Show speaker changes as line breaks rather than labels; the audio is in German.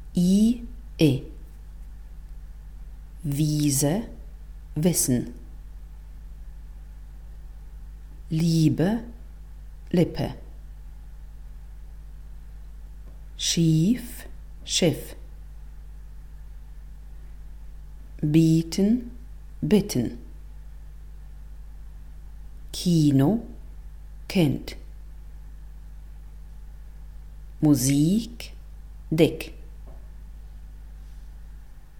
I. Wiese, Wissen. Liebe, Lippe. Schief, Schiff. Bieten, bitten. Kino, Kind. Musik, dick.